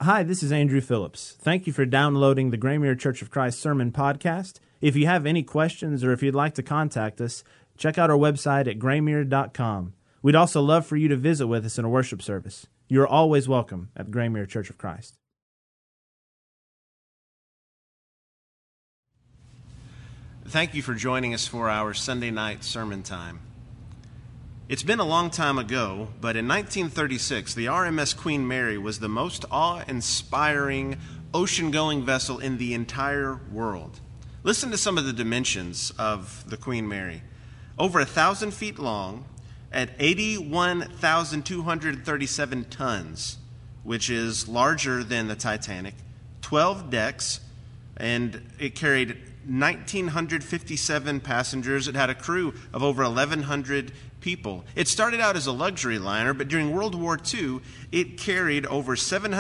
Hi, this is Andrew Phillips. Thank you for downloading the Graymere Church of Christ Sermon Podcast. If you have any questions or if you'd like to contact us, check out our website at graymere.com. We'd also love for you to visit with us in a worship service. You are always welcome at the Graymere Church of Christ. Thank you for joining us for our Sunday night sermon time. It's been a long time ago, but in 1936, the RMS Queen Mary was the most awe-inspiring ocean-going vessel in the entire world. Listen to some of the dimensions of the Queen Mary. Over 1,000 feet long, at 81,237 tons, which is larger than the Titanic, 12 decks, and it carried 1,957 passengers. It had a crew of over 1,100 people. It started out as a luxury liner, but during World War II, it carried over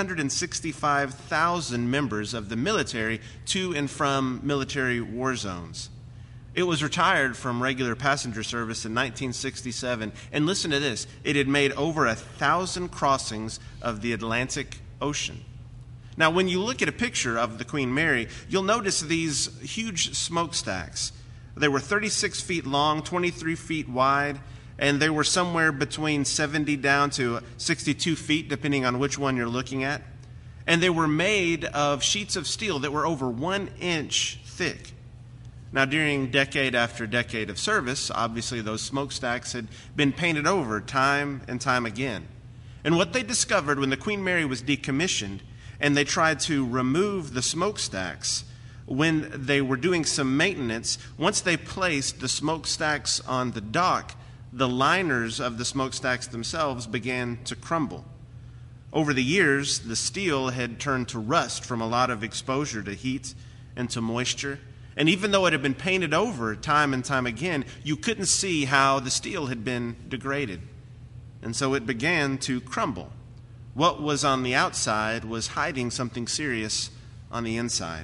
765,000 members of the military to and from military war zones. It was retired from regular passenger service in 1967, and listen to this, it had made over 1,000 crossings of the Atlantic Ocean. Now, when you look at a picture of the Queen Mary, you'll notice these huge smokestacks. They were 36 feet long, 23 feet wide, and they were somewhere between 70 down to 62 feet, depending on which one you're looking at. And they were made of sheets of steel that were over 1 inch thick. Now, during decade after decade of service, obviously those smokestacks had been painted over time and time again. And what they discovered when the Queen Mary was decommissioned and they tried to remove the smokestacks, when they were doing some maintenance, once they placed the smokestacks on the dock, the liners of the smokestacks themselves began to crumble. Over the years, the steel had turned to rust from a lot of exposure to heat and to moisture. And even though it had been painted over time and time again, you couldn't see how the steel had been degraded. And so it began to crumble. What was on the outside was hiding something serious on the inside.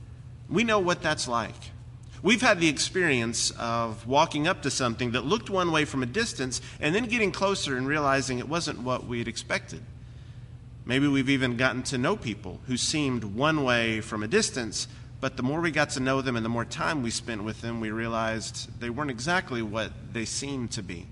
We know what that's like. We've had the experience of walking up to something that looked one way from a distance and then getting closer and realizing it wasn't what we had expected. Maybe we've even gotten to know people who seemed one way from a distance, but the more we got to know them and the more time we spent with them, we realized they weren't exactly what they seemed to be.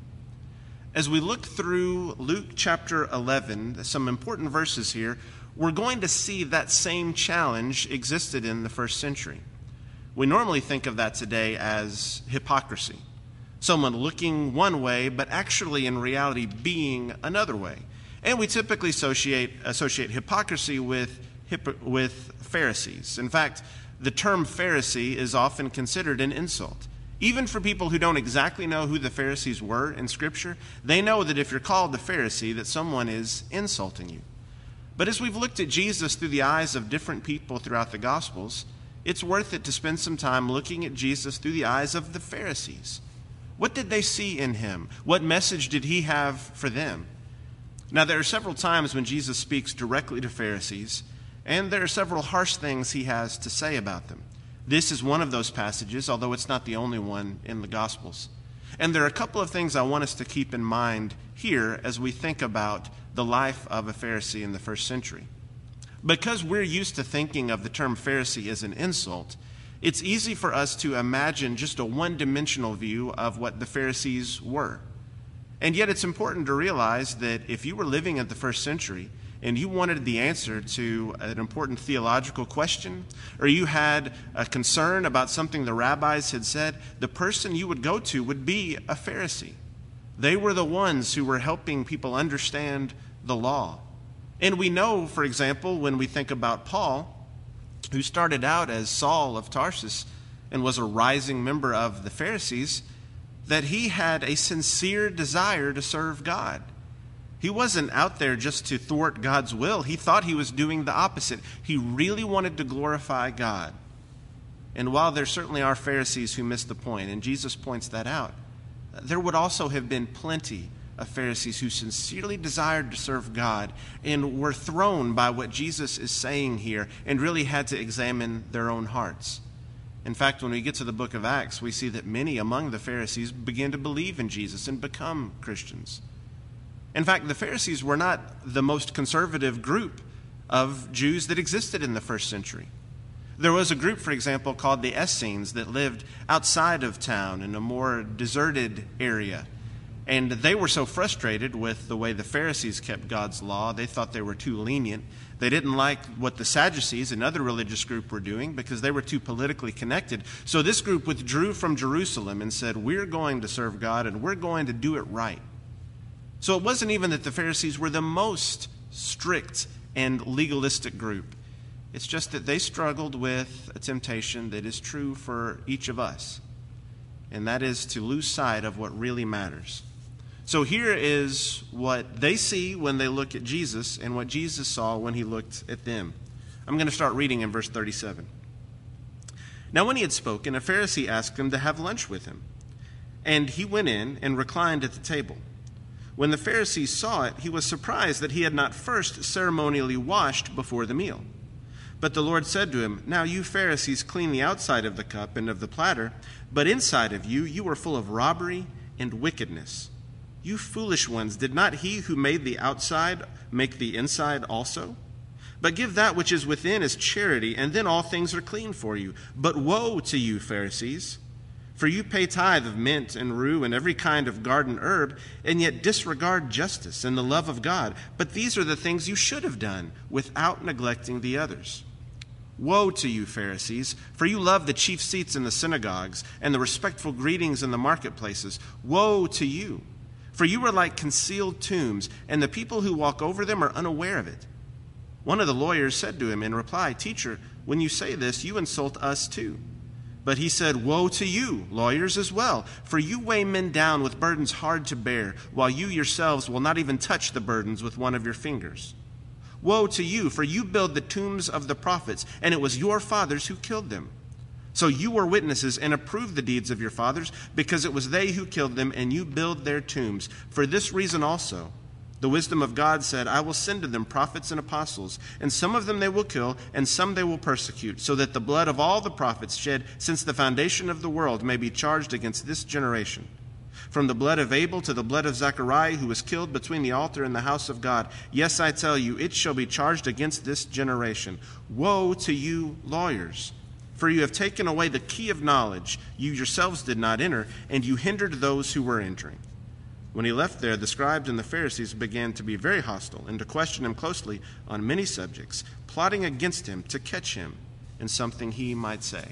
As we look through Luke chapter 11, some important verses here, we're going to see that same challenge existed in the first century. We normally think of that today as hypocrisy. Someone looking one way, but actually in reality being another way. And we typically associate hypocrisy with Pharisees. In fact, the term Pharisee is often considered an insult. Even for people who don't exactly know who the Pharisees were in Scripture, they know that if you're called the Pharisee, that someone is insulting you. But as we've looked at Jesus through the eyes of different people throughout the Gospels, it's worth it to spend some time looking at Jesus through the eyes of the Pharisees. What did they see in him? What message did he have for them? Now, there are several times when Jesus speaks directly to Pharisees, and there are several harsh things he has to say about them. This is one of those passages, although it's not the only one in the Gospels. And there are a couple of things I want us to keep in mind here as we think about the life of a Pharisee in the first century. Because we're used to thinking of the term Pharisee as an insult, it's easy for us to imagine just a one-dimensional view of what the Pharisees were. And yet it's important to realize that if you were living in the first century and you wanted the answer to an important theological question, or you had a concern about something the rabbis had said, the person you would go to would be a Pharisee. They were the ones who were helping people understand the law. And we know, for example, when we think about Paul, who started out as Saul of Tarsus and was a rising member of the Pharisees, that he had a sincere desire to serve God. He wasn't out there just to thwart God's will. He thought he was doing the opposite. He really wanted to glorify God. And while there certainly are Pharisees who miss the point, and Jesus points that out, there would also have been plenty of Pharisees who sincerely desired to serve God and were thrown by what Jesus is saying here and really had to examine their own hearts. In fact, when we get to the book of Acts, we see that many among the Pharisees begin to believe in Jesus and become Christians. In fact, the Pharisees were not the most conservative group of Jews that existed in the first century. There was a group, for example, called the Essenes that lived outside of town in a more deserted area. And they were so frustrated with the way the Pharisees kept God's law, they thought they were too lenient. They didn't like what the Sadducees, another religious group, were doing because they were too politically connected. So this group withdrew from Jerusalem and said, we're going to serve God and we're going to do it right. So it wasn't even that the Pharisees were the most strict and legalistic group. It's just that they struggled with a temptation that is true for each of us, and that is to lose sight of what really matters. So here is what they see when they look at Jesus and what Jesus saw when he looked at them. I'm going to start reading in verse 37. Now when he had spoken, a Pharisee asked him to have lunch with him, and he went in and reclined at the table. When the Pharisee saw it, he was surprised that he had not first ceremonially washed before the meal. But the Lord said to him, Now you Pharisees clean the outside of the cup and of the platter, but inside of you are full of robbery and wickedness. You foolish ones, did not he who made the outside make the inside also? But give that which is within as charity, and then all things are clean for you. But woe to you, Pharisees! For you pay tithe of mint and rue and every kind of garden herb, and yet disregard justice and the love of God. But these are the things you should have done, without neglecting the others. Woe to you, Pharisees, for you love the chief seats in the synagogues and the respectful greetings in the marketplaces. Woe to you, for you are like concealed tombs, and the people who walk over them are unaware of it. One of the lawyers said to him in reply, Teacher, when you say this, you insult us too. But he said, Woe to you, lawyers as well, for you weigh men down with burdens hard to bear, while you yourselves will not even touch the burdens with one of your fingers. Woe to you, for you build the tombs of the prophets, and it was your fathers who killed them. So you were witnesses and approved the deeds of your fathers, because it was they who killed them, and you build their tombs. For this reason also, the wisdom of God said, I will send to them prophets and apostles, and some of them they will kill, and some they will persecute, so that the blood of all the prophets shed since the foundation of the world may be charged against this generation. From the blood of Abel to the blood of Zechariah, who was killed between the altar and the house of God. Yes, I tell you, it shall be charged against this generation. Woe to you, lawyers! For you have taken away the key of knowledge. You yourselves did not enter, and you hindered those who were entering. When he left there, the scribes and the Pharisees began to be very hostile and to question him closely on many subjects, plotting against him to catch him in something he might say.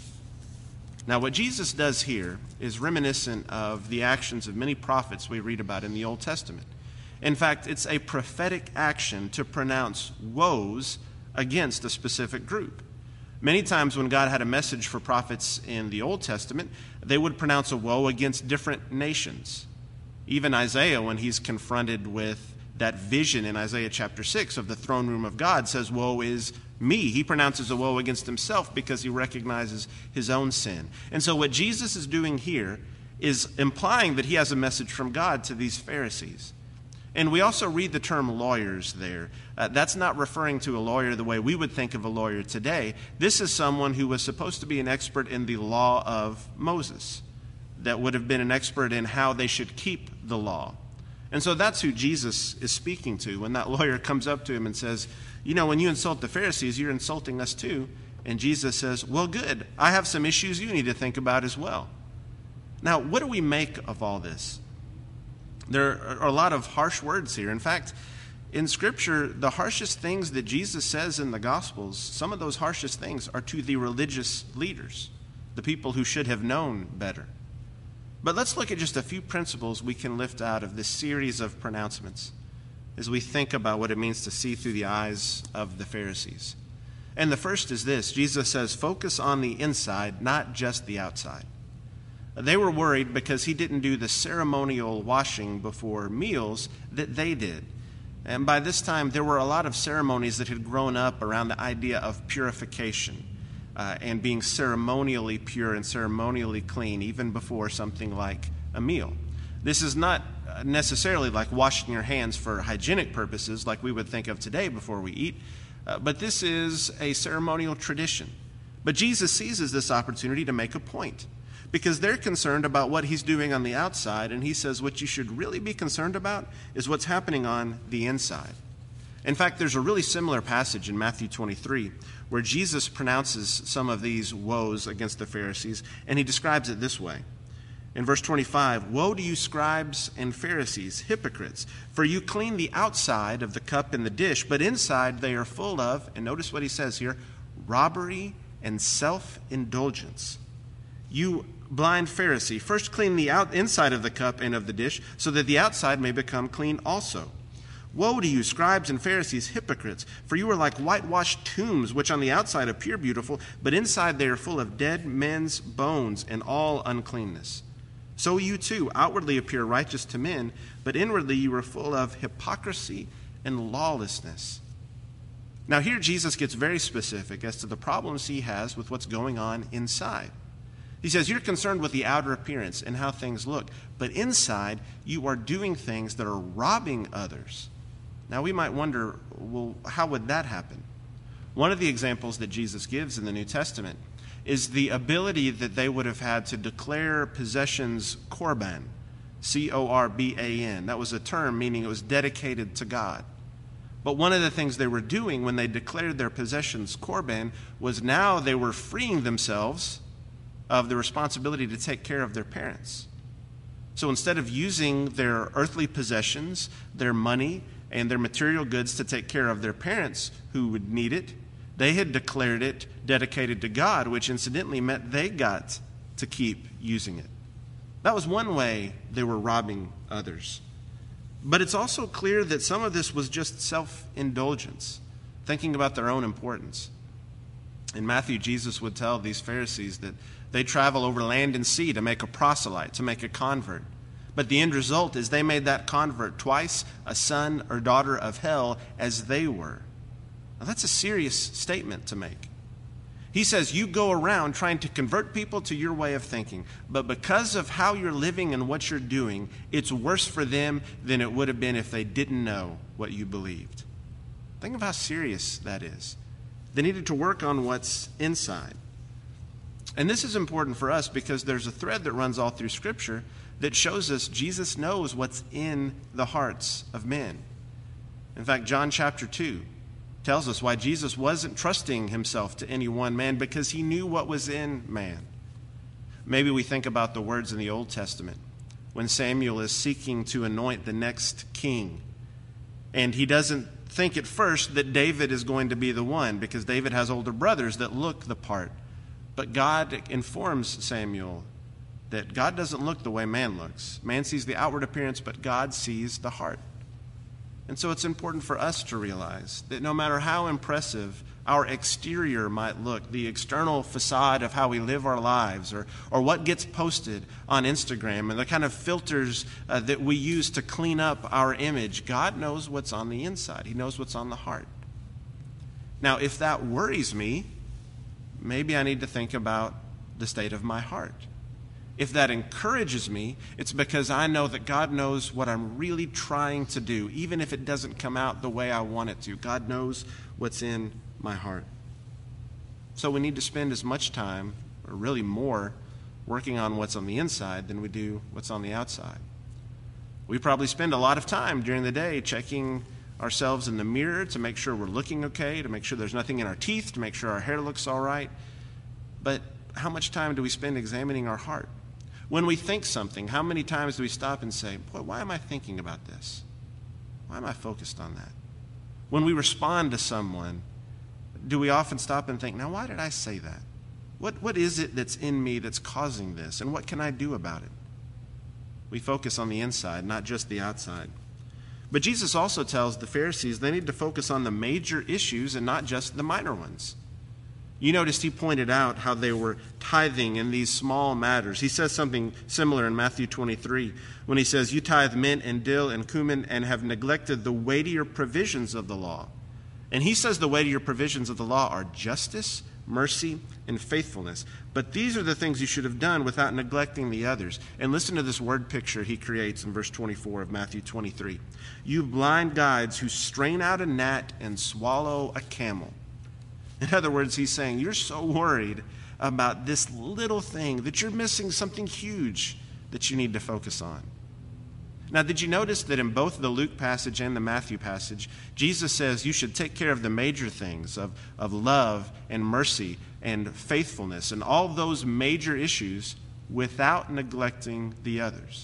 Now, what Jesus does here is reminiscent of the actions of many prophets we read about in the Old Testament. In fact, it's a prophetic action to pronounce woes against a specific group. Many times when God had a message for prophets in the Old Testament, they would pronounce a woe against different nations. Even Isaiah, when he's confronted with that vision in Isaiah chapter 6 of the throne room of God, says, Woe is me. He pronounces a woe against himself because he recognizes his own sin. And so what Jesus is doing here is implying that he has a message from God to these Pharisees. And we also read the term lawyers there. That's not referring to a lawyer the way we would think of a lawyer today. This is someone who was supposed to be an expert in the law of Moses, that would have been an expert in how they should keep the law. And so that's who Jesus is speaking to when that lawyer comes up to him and says, you know, when you insult the Pharisees, you're insulting us too. And Jesus says, well, good. I have some issues you need to think about as well. Now, what do we make of all this? There are a lot of harsh words here. In fact, in Scripture, the harshest things that Jesus says in the Gospels, some of those harshest things are to the religious leaders, the people who should have known better. But let's look at just a few principles we can lift out of this series of pronouncements as we think about what it means to see through the eyes of the Pharisees. And the first is this. Jesus says, focus on the inside, not just the outside. They were worried because he didn't do the ceremonial washing before meals that they did. And by this time, there were a lot of ceremonies that had grown up around the idea of purification. And being ceremonially pure and ceremonially clean even before something like a meal. This is not necessarily like washing your hands for hygienic purposes like we would think of today before we eat, but this is a ceremonial tradition. But Jesus seizes this opportunity to make a point because they're concerned about what he's doing on the outside, and he says what you should really be concerned about is what's happening on the inside. In fact, there's a really similar passage in Matthew 23 where Jesus pronounces some of these woes against the Pharisees, and he describes it this way. In verse 25, "Woe to you, scribes and Pharisees, hypocrites, for you clean the outside of the cup and the dish, but inside they are full of," and notice what he says here, "robbery and self-indulgence. You blind Pharisee, first clean the inside of the cup and of the dish, so that the outside may become clean also. Woe to you, scribes and Pharisees, hypocrites, for you are like whitewashed tombs, which on the outside appear beautiful, but inside they are full of dead men's bones and all uncleanness. So you too outwardly appear righteous to men, but inwardly you are full of hypocrisy and lawlessness." Now here Jesus gets very specific as to the problems he has with what's going on inside. He says, you're concerned with the outer appearance and how things look, but inside you are doing things that are robbing others. Now we might wonder, well, how would that happen? One of the examples that Jesus gives in the New Testament is the ability that they would have had to declare possessions korban, C-O-R-B-A-N. That was a term meaning it was dedicated to God. But one of the things they were doing when they declared their possessions korban was now they were freeing themselves of the responsibility to take care of their parents. So instead of using their earthly possessions, their money, and their material goods to take care of their parents who would need it, they had declared it dedicated to God, which incidentally meant they got to keep using it. That was one way they were robbing others. But it's also clear that some of this was just self-indulgence, thinking about their own importance. In Matthew, Jesus would tell these Pharisees that they travel over land and sea to make a proselyte, to make a convert. But the end result is they made that convert twice a son or daughter of hell as they were. Now that's a serious statement to make. He says you go around trying to convert people to your way of thinking, but because of how you're living and what you're doing, it's worse for them than it would have been if they didn't know what you believed. Think of how serious that is. They needed to work on what's inside. And this is important for us because there's a thread that runs all through Scripture that shows us Jesus knows what's in the hearts of men. In fact, John chapter 2 tells us why Jesus wasn't trusting himself to any one man, because he knew what was in man. Maybe we think about the words in the Old Testament when Samuel is seeking to anoint the next king. And he doesn't think at first that David is going to be the one, because David has older brothers that look the part. But God informs Samuel that God doesn't look the way man looks. Man sees the outward appearance, but God sees the heart. And so it's important for us to realize that no matter how impressive our exterior might look, the external facade of how we live our lives, or what gets posted on Instagram, and the kind of filters that we use to clean up our image, God knows what's on the inside. He knows what's on the heart. Now, if that worries me, maybe I need to think about the state of my heart. If that encourages me, it's because I know that God knows what I'm really trying to do, even if it doesn't come out the way I want it to. God knows what's in my heart. So we need to spend as much time, or really more, working on what's on the inside than we do what's on the outside. We probably spend a lot of time during the day checking ourselves in the mirror to make sure we're looking okay, to make sure there's nothing in our teeth, to make sure our hair looks all right. But how much time do we spend examining our heart? When we think something, how many times do we stop and say, boy, why am I thinking about this? Why am I focused on that? When we respond to someone, do we often stop and think, now why did I say that? What is it that's in me that's causing this? And what can I do about it? We focus on the inside, not just the outside. But Jesus also tells the Pharisees they need to focus on the major issues and not just the minor ones. You noticed he pointed out how they were tithing in these small matters. He says something similar in Matthew 23 when he says, you tithe mint and dill and cumin and have neglected the weightier provisions of the law. And he says the weightier provisions of the law are justice, mercy, and faithfulness. But these are the things you should have done without neglecting the others. And listen to this word picture he creates in verse 24 of Matthew 23. You blind guides who strain out a gnat and swallow a camel. In other words, he's saying, you're so worried about this little thing that you're missing something huge that you need to focus on. Now, did you notice that in both the Luke passage and the Matthew passage, Jesus says you should take care of the major things of love and mercy and faithfulness and all those major issues without neglecting the others?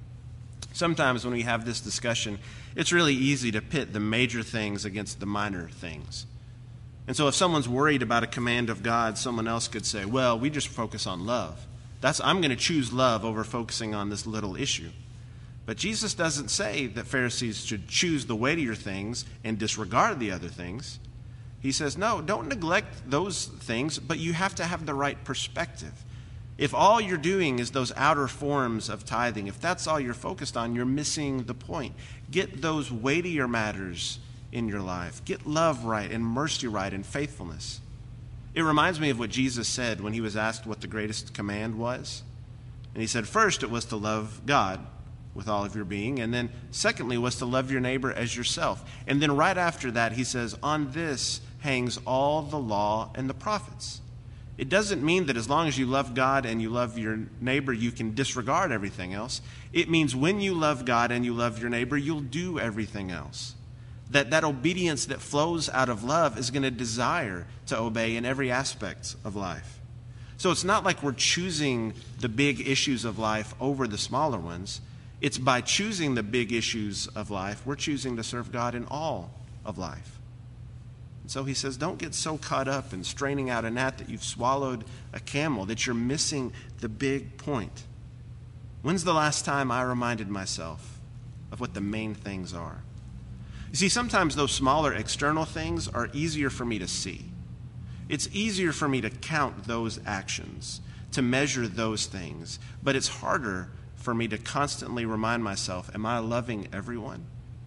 Sometimes when we have this discussion, it's really easy to pit the major things against the minor things. And so if someone's worried about a command of God, someone else could say, well, we just focus on love. I'm going to choose love over focusing on this little issue. But Jesus doesn't say that Pharisees should choose the weightier things and disregard the other things. He says, no, don't neglect those things, but you have to have the right perspective. If all you're doing is those outer forms of tithing, if that's all you're focused on, you're missing the point. Get those weightier matters in your life. Get love right and mercy right and faithfulness. It reminds me of what Jesus said when he was asked what the greatest command was. And he said, first, it was to love God with all of your being. And then secondly was to love your neighbor as yourself. And then right after that, he says, on this hangs all the law and the prophets. It doesn't mean that as long as you love God and you love your neighbor, you can disregard everything else. It means when you love God and you love your neighbor, you'll do everything else. That obedience that flows out of love is going to desire to obey in every aspect of life. So it's not like we're choosing the big issues of life over the smaller ones. It's by choosing the big issues of life, we're choosing to serve God in all of life. And so he says, don't get so caught up in straining out a gnat that you've swallowed a camel, that you're missing the big point. When's the last time I reminded myself of what the main things are? You see, sometimes those smaller external things are easier for me to see. It's easier for me to count those actions, to measure those things, but it's harder for me to constantly remind myself, am I loving everyone?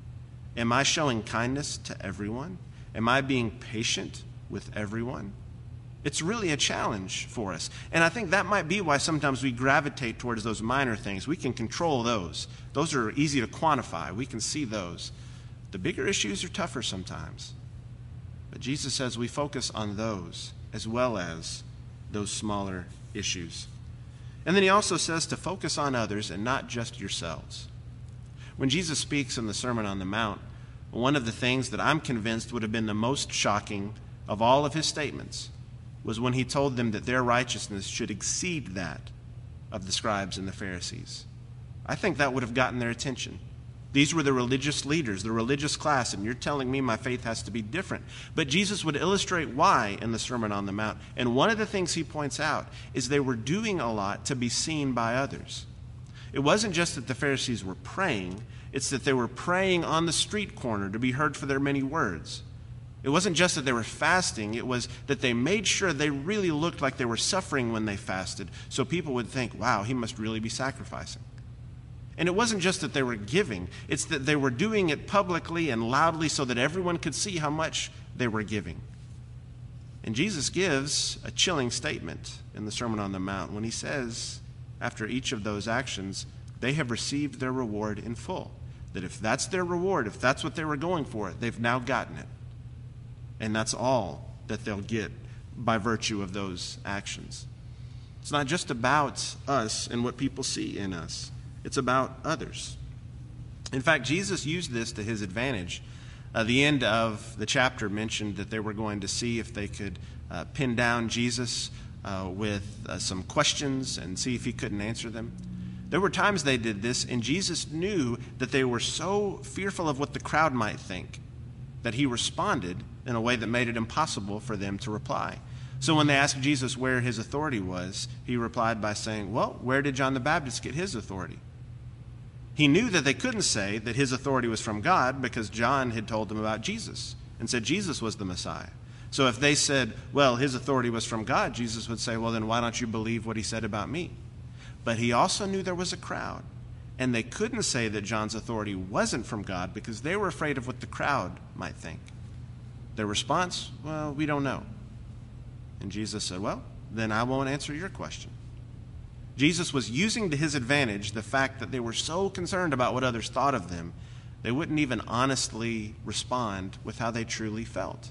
Am I showing kindness to everyone? Am I being patient with everyone? It's really a challenge for us. And I think that might be why sometimes we gravitate towards those minor things. We can control those. Those are easy to quantify. We can see those. The bigger issues are tougher sometimes. But Jesus says we focus on those as well as those smaller issues. And then he also says to focus on others and not just yourselves. When Jesus speaks in the Sermon on the Mount, one of the things that I'm convinced would have been the most shocking of all of his statements was when he told them that their righteousness should exceed that of the scribes and the Pharisees. I think that would have gotten their attention. These were the religious leaders, the religious class, and you're telling me my faith has to be different. But Jesus would illustrate why in the Sermon on the Mount. And one of the things he points out is they were doing a lot to be seen by others. It wasn't just that the Pharisees were praying, it's that they were praying on the street corner to be heard for their many words. It wasn't just that they were fasting, it was that they made sure they really looked like they were suffering when they fasted, so people would think, wow, he must really be sacrificing. And it wasn't just that they were giving, it's that they were doing it publicly and loudly so that everyone could see how much they were giving. And Jesus gives a chilling statement in the Sermon on the Mount when he says, after each of those actions, they have received their reward in full. That if that's their reward, if that's what they were going for, they've now gotten it. And that's all that they'll get by virtue of those actions. It's not just about us and what people see in us. It's about others. In fact, Jesus used this to his advantage. The end of the chapter mentioned that they were going to see if they could pin down Jesus with some questions and see if he couldn't answer them. There were times they did this, and Jesus knew that they were so fearful of what the crowd might think that he responded in a way that made it impossible for them to reply. So when they asked Jesus where his authority was, he replied by saying, well, where did John the Baptist get his authority? He knew that they couldn't say that his authority was from God because John had told them about Jesus and said Jesus was the Messiah. So if they said, well, his authority was from God, Jesus would say, well, then why don't you believe what he said about me? But he also knew there was a crowd, and they couldn't say that John's authority wasn't from God because they were afraid of what the crowd might think. Their response, well, we don't know. And Jesus said, well, then I won't answer your question. Jesus was using to his advantage the fact that they were so concerned about what others thought of them, they wouldn't even honestly respond with how they truly felt.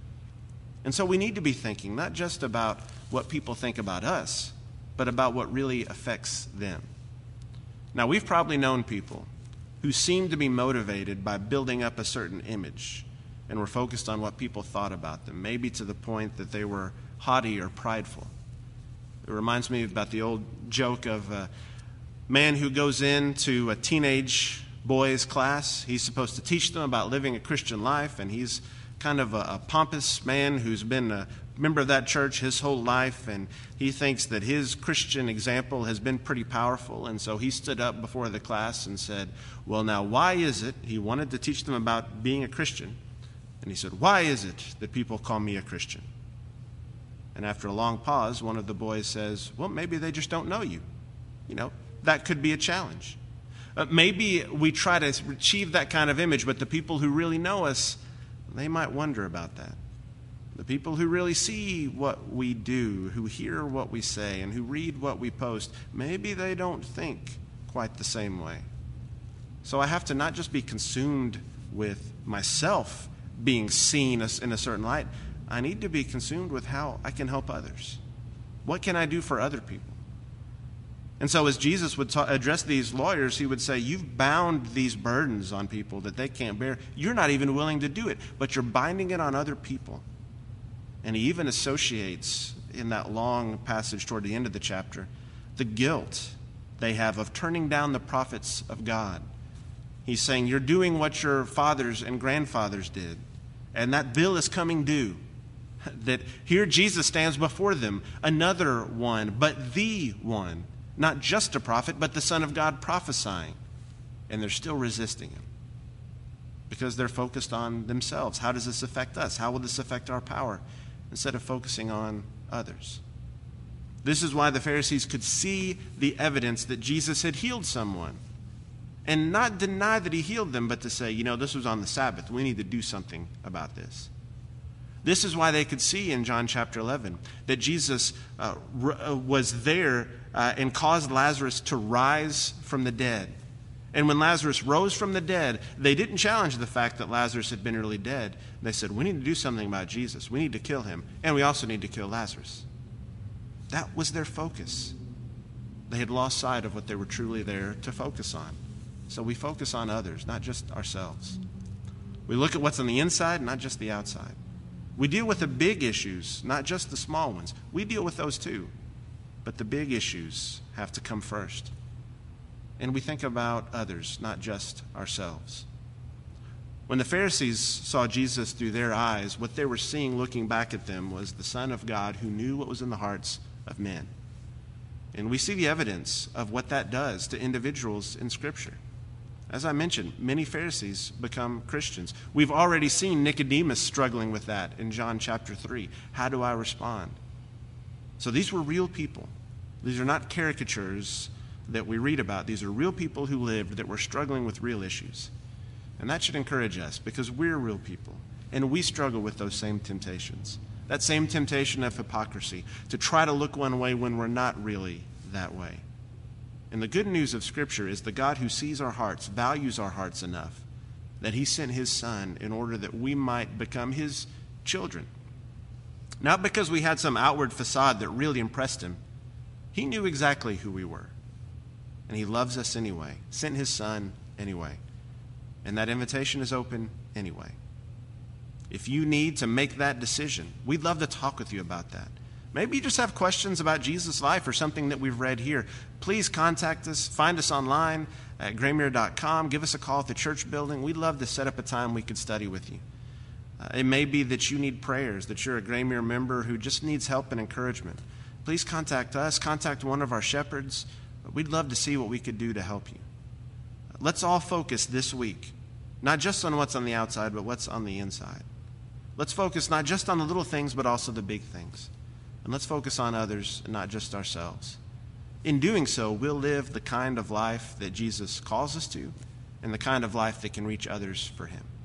And so we need to be thinking not just about what people think about us, but about what really affects them. Now, we've probably known people who seemed to be motivated by building up a certain image and were focused on what people thought about them, maybe to the point that they were haughty or prideful. It reminds me about the old joke of a man who goes into a teenage boys' class. He's supposed to teach them about living a Christian life, and he's kind of a pompous man who's been a member of that church his whole life, and he thinks that his Christian example has been pretty powerful, and so he stood up before the class and said, well, now, why is it, he wanted to teach them about being a Christian, and he said, why is it that people call me a Christian? And after a long pause, one of the boys says, well, maybe they just don't know you. That could be a challenge. Maybe we try to achieve that kind of image, but the people who really know us, they might wonder about that. The people who really see what we do, who hear what we say, and who read what we post, maybe they don't think quite the same way. So I have to not just be consumed with myself being seen in a certain light. I need to be consumed with how I can help others. What can I do for other people? And so as Jesus would address these lawyers, he would say, you've bound these burdens on people that they can't bear. You're not even willing to do it, but you're binding it on other people. And he even associates in that long passage toward the end of the chapter the guilt they have of turning down the prophets of God. He's saying, you're doing what your fathers and grandfathers did, and that bill is coming due. That here Jesus stands before them, another one, but the one. Not just a prophet, but the Son of God prophesying. And they're still resisting him because they're focused on themselves. How does this affect us? How will this affect our power? Instead of focusing on others. This is why the Pharisees could see the evidence that Jesus had healed someone and not deny that he healed them, but to say, this was on the Sabbath. We need to do something about this. This is why they could see in John chapter 11 that Jesus was there and caused Lazarus to rise from the dead. And when Lazarus rose from the dead, they didn't challenge the fact that Lazarus had been really dead. They said, we need to do something about Jesus. We need to kill him. And we also need to kill Lazarus. That was their focus. They had lost sight of what they were truly there to focus on. So we focus on others, not just ourselves. We look at what's on the inside, not just the outside. We deal with the big issues, not just the small ones. We deal with those too. But the big issues have to come first. And we think about others, not just ourselves. When the Pharisees saw Jesus through their eyes, what they were seeing looking back at them was the Son of God who knew what was in the hearts of men. And we see the evidence of what that does to individuals in Scripture. As I mentioned, many Pharisees become Christians. We've already seen Nicodemus struggling with that in John chapter 3. How do I respond? So these were real people. These are not caricatures that we read about. These are real people who lived that were struggling with real issues. And that should encourage us because we're real people and we struggle with those same temptations. That same temptation of hypocrisy, to try to look one way when we're not really that way. And the good news of Scripture is the God who sees our hearts, values our hearts enough that he sent his Son in order that we might become his children. Not because we had some outward facade that really impressed him. He knew exactly who we were. And he loves us anyway, sent his Son anyway. And that invitation is open anyway. If you need to make that decision, we'd love to talk with you about that. Maybe you just have questions about Jesus' life or something that we've read here. Please contact us. Find us online at graymere.com. Give us a call at the church building. We'd love to set up a time we could study with you. It may be that you need prayers, that you're a Graymere member who just needs help and encouragement. Please contact us. Contact one of our shepherds. We'd love to see what we could do to help you. Let's all focus this week, not just on what's on the outside, but what's on the inside. Let's focus not just on the little things, but also the big things. And let's focus on others and not just ourselves. In doing so, we'll live the kind of life that Jesus calls us to and the kind of life that can reach others for him.